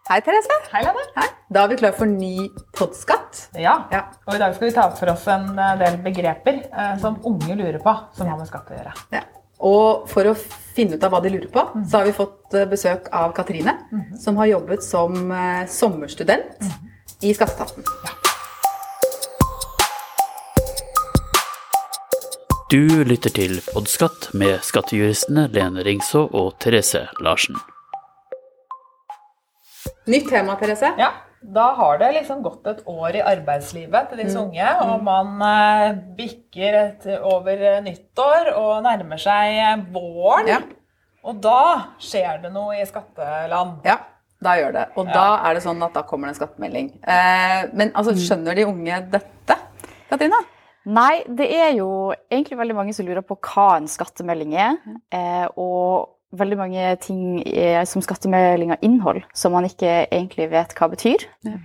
Hei, Therese. Hei, Lene. Hei. Da er vi klar for ny poddskatt. Ja, og i dag skal vi ta for oss en del begreper som unge lurer på, som har med skatt å gjøre. Ja. Og for å finne ut av hva de lurer på, så har vi fått besøk av Katrine, som har jobbet som sommerstudent i Skatteetaten. Ja. Du lytter til Poddskatt med skattejuristene Lene Ringså og Therese Larsen. Nytt tema, Therese. Ja, da har det liksom gått et år i arbeidslivet til disse unge, og man bikker over nyttår og nærmer seg våren. Ja. Og da skjer det noe i skatteland. Ja, da gjør det. Og da er det sånn at da kommer det en skattemelding. Men altså, skjønner de unge dette, Katrine? Nei, det er jo egentlig veldig mange som lurer på hva en skattemelding er, og veldig mange ting som skattemeldinger inneholder, som man ikke egentlig vet hva betyr.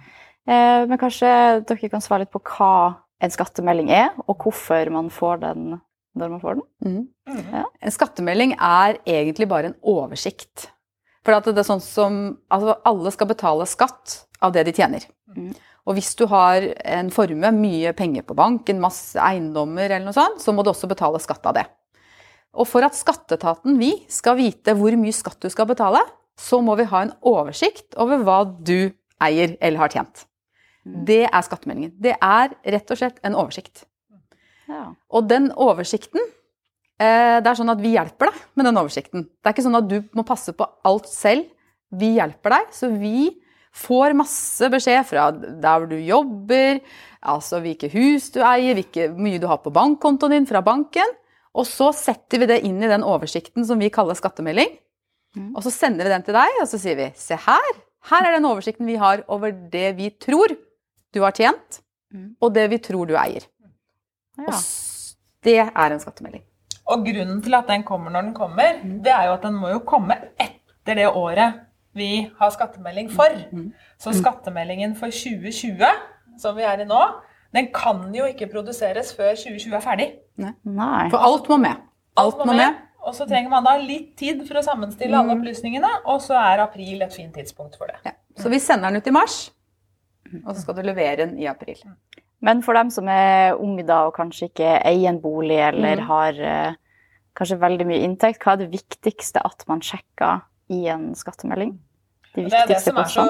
Men kanskje dere kan svare litt på hva en skattemelding er, og hvorfor man får den når man får den. Ja. En skattemelding er egentlig bare en oversikt. For at det er sånn som, altså alle skal betale skatt av det de tjener. Og hvis du har en formue, mye penger på banken, masse eiendommer eller noe sånt, så må du også betale skatt av det. Og for at skatteetaten vi skal vite hvor mye skatt du skal betale, så må vi ha en oversikt over hva du eier eller har tjent. Det er skattemeldingen. Det er rett og slett en oversikt. Ja. Og den oversikten, det er sånn at vi hjelper deg med den oversikten. Det er ikke sånn at du må passe på alt selv. Vi hjelper deg, så vi får masse beskjed fra der du jobber, altså hvilke hus du eier, hvor mye du har på bankkontoen din fra banken, og så setter vi det inn i den oversikten som vi kaller skattemelding, og så sender vi den til deg, og så sier vi, se her er den oversikten vi har over det vi tror du har tjent, og det vi tror du eier. Ja. Og det er en skattemelding. Og grunnen til at den kommer når den kommer, det er jo at den må jo komme etter det året vi har skattemelding for. Så skattemeldingen for 2020, som vi er i nå, den kan jo ikke produseres før 2020 er ferdig. Nei. For alt må med. Alt må med. Og så trenger man da litt tid for å sammenstille alle opplysningene, og så er april et fint tidspunkt for det. Ja. Så vi sender den ut i mars, og så skal du levere den i april. Men for dem som er unge da, og kanskje ikke eier en bolig, eller har kanskje veldig mye inntekt, hva er det viktigste at man sjekker i en skattemelding? Det er det som er så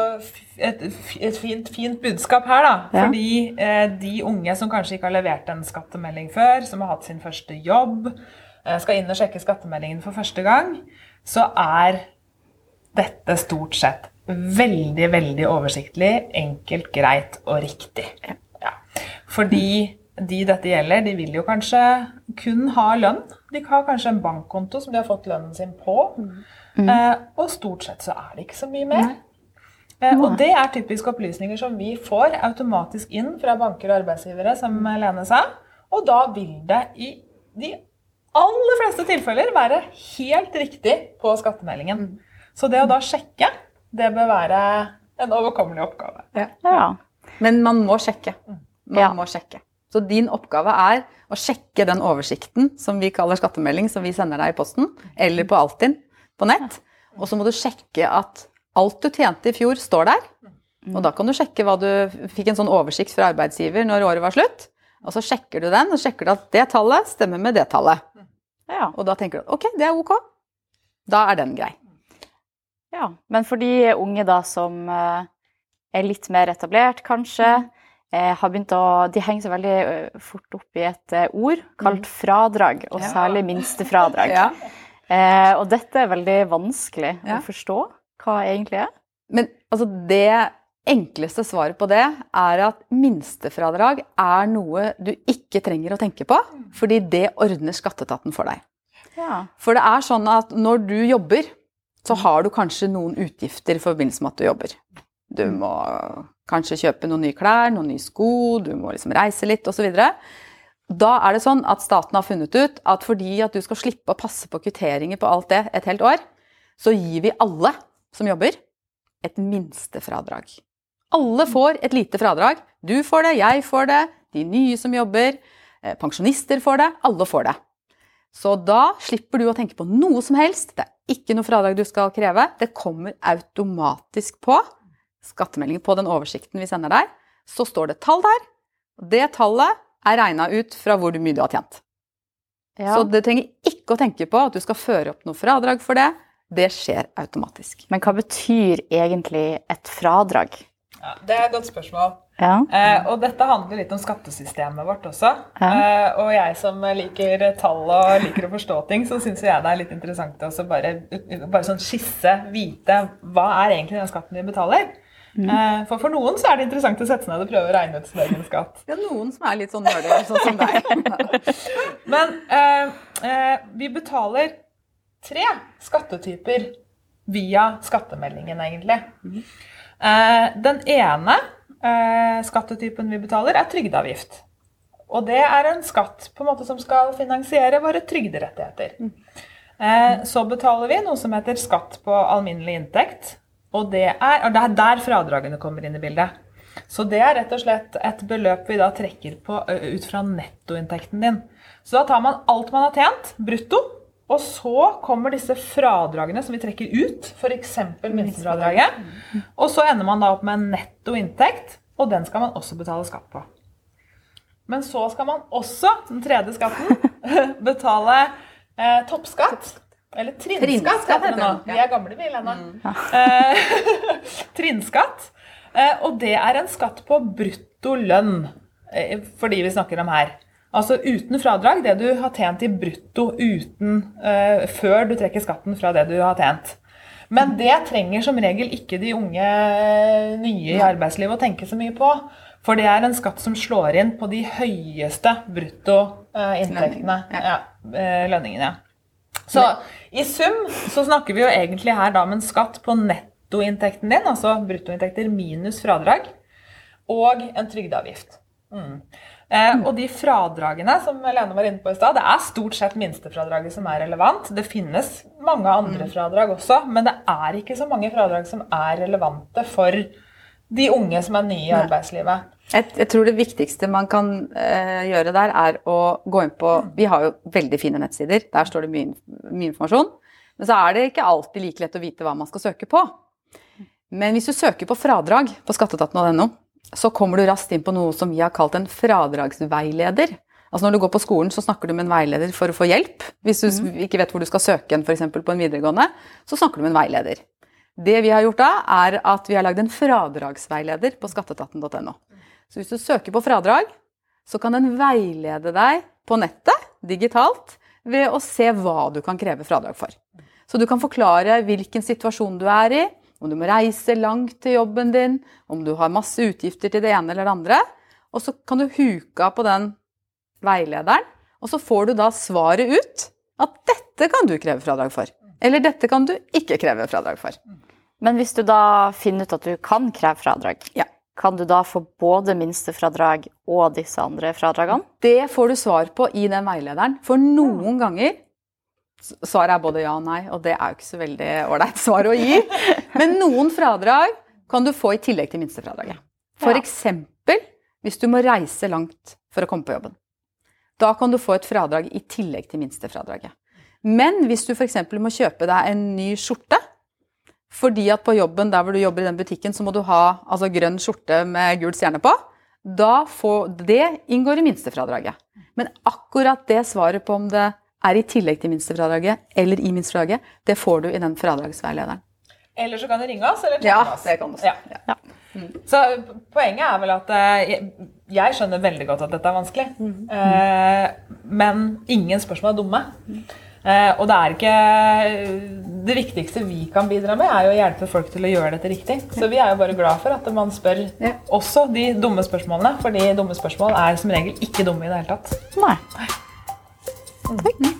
et fint budskap her da, fordi de unge som kanskje ikke har levert en skattemelding før, som har hatt sin første jobb, skal inn og sjekke skattemeldingen for første gang, så er dette stort sett veldig, veldig oversiktlig, enkelt, greit og riktig. Ja. Fordi de dette gjelder, de vil jo kanskje kun ha lønn. De har kanskje en bankkonto som de har fått lønnen sin på, og stort sett så er det ikke så mye mer. Og det er typiske opplysninger som vi får automatisk inn fra banker og arbeidsgivere, som Lene sa, og da vil det i de aller fleste tilfeller være helt riktig på skattemeldingen. Så det å da sjekke, det bør være en overkommelig oppgave. Ja. Men man må sjekke. Man må sjekke. Så din oppgave er å sjekke den oversikten som vi kaller skattemelding, som vi sender deg i posten, eller på Altinn på nett. Og så må du sjekke at alt du tjente i fjor står der. Og da kan du sjekke hva du fikk en sånn oversikt fra arbeidsgiver når året var slutt. Og så sjekker du den, og sjekker du at det tallet stemmer med det tallet. Ja. Og da tenker du, ok, det er ok. Da er den grei. Ja, men for de unge da som er litt mer etablert kanskje, har begynt de henger seg veldig fort opp i et ord kalt fradrag, og særlig minstefradrag. Og dette er veldig vanskelig å forstå hva egentlig er. Men altså, det enkleste svaret på det er at minstefradrag er noe du ikke trenger å tenke på, fordi det ordner skatteetaten for deg. Ja. For det er sånn at når du jobber, så har du kanskje noen utgifter i forbindelse med at du jobber. Du må kanskje kjøpe noen nye klær, noen nye sko, du må liksom reise litt og så videre. Da er det sånn at staten har funnet ut at fordi at du skal slippe å passe på kvitteringer på alt det et helt år, så gir vi alle som jobber et minstefradrag. Alle får et lite fradrag. Du får det, jeg får det, de nye som jobber, pensjonister får det, alle får det. Så da slipper du å tenke på noe som helst. Det er ikke noe fradrag du skal kreve. Det kommer automatisk på skattemeldingen på den oversikten vi sender deg, så står det tall der. Det tallet regnet ut fra hvor mye du har tjent. Ja. Så du trenger ikke å tenke på at du skal føre opp noe fradrag for det. Det skjer automatisk. Men hva betyr egentlig et fradrag? Ja, det et godt spørsmål. Ja. Og dette handler litt om skattesystemet vårt også. Og jeg som liker tall og liker å forstå ting, så synes jeg det litt interessant å bare sånn skisse, vite hva egentlig den skatten vi betaler. For noen så det interessant å sette seg ned og prøve å regne ut sin egen skatt. Det noen som litt sånn nørder, sånn som deg. Men vi betaler 3 skattetyper via skattemeldingen egentlig. Den ene skattetypen vi betaler trygdeavgift. Og det en skatt på en måte som skal finansiere våre trygderettigheter. Så betaler vi noe som heter skatt på alminnelig inntekt, og det der fradragene kommer inn i bildet. Så det rett og slett et beløp vi da trekker på ut fra nettoinntekten din. Så da tar man alt man har tjent, brutto, og så kommer disse fradragene som vi trekker ut, for eksempel minstefradraget, og så ender man da opp med en nettoinntekt, og den skal man også betale skatt på. Men så skal man også, den tredje skatten, betale toppskatt, eller trinnskatt heter det nå. Vi gamle vi, Lena. Trinnskatt, og det en skatt på brutto lønn, fordi vi snakker om her. Altså uten fradrag, det du har tjent i brutto før du trekker skatten fra det du har tjent. Men det trenger som regel ikke de unge nye i arbeidslivet å tenke så mye på, for det en skatt som slår inn på de høyeste brutto inntektene, lønningene. Så i sum så snakker vi jo egentlig her da om en skatt på nettoinntekten din, altså bruttoinntekter minus fradrag, og en trygdeavgift. Og de fradragene som Lene var inne på i sted, det stort sett minstefradraget som relevant. Det finnes mange andre fradrag også, men det ikke så mange fradrag som relevante for de unge som nye i arbeidslivet. Jeg tror det viktigste man kan gjøre der å gå inn på, vi har jo veldig fine nettsider, der står det mye informasjon, men så det ikke alltid like lett å vite hva man skal søke på. Men hvis du søker på fradrag på skatteetaten.no, så kommer du raskt inn på noe som vi har kalt en fradragsveileder. Altså når du går på skolen, så snakker du med en veileder for å få hjelp. Hvis du ikke vet hvor du skal søke for eksempel på en videregående, så snakker du med en veileder. Det vi har gjort da, at vi har laget en fradragsveileder på skatteetaten.no. Så hvis du søker på fradrag, så kan den veilede deg på nettet, digitalt, ved å se hva du kan kreve fradrag for. Så du kan forklare hvilken situasjon du i, om du må reise langt til jobben din, om du har masse utgifter til det ene eller det andre, og så kan du huke på den veilederen, og så får du da svaret ut at dette kan du kreve fradrag for, eller dette kan du ikke kreve fradrag for. Men hvis du da finner ut at du kan kreve fradrag, kan du da få både minstefradrag og disse andre fradragene? Det får du svar på i den veilederen, for noen ganger svaret både ja og nei, og det jo ikke så veldig ordentlig svar å gi. Men noen fradrag kan du få i tillegg til minstefradraget. For eksempel, hvis du må reise langt for å komme på jobben. Da kan du få et fradrag i tillegg til minstefradraget. Men hvis du for eksempel må kjøpe deg en ny skjorte, fordi at på jobben, der hvor du jobber i den butikken, så må du ha grønn skjorte med gul stjerne på, det inngår i minstefradraget. Men akkurat det svaret på om det i tillegg til minstefradraget, eller i minstefradraget, det får du i den fradragsveilederen. Eller så kan du ringe oss, eller chatte oss. Ja, det kan du også. Ja. Så poenget vel at jeg skjønner veldig godt at dette vanskelig, men ingen spørsmål dumme. Og det ikke det viktigste vi kan bidra med å hjelpe folk til å gjøre dette riktig. Så vi jo bare glad for at man spør også de dumme spørsmålene, for de dumme spørsmål som regel ikke dumme i det hele tatt. Nei. Takk.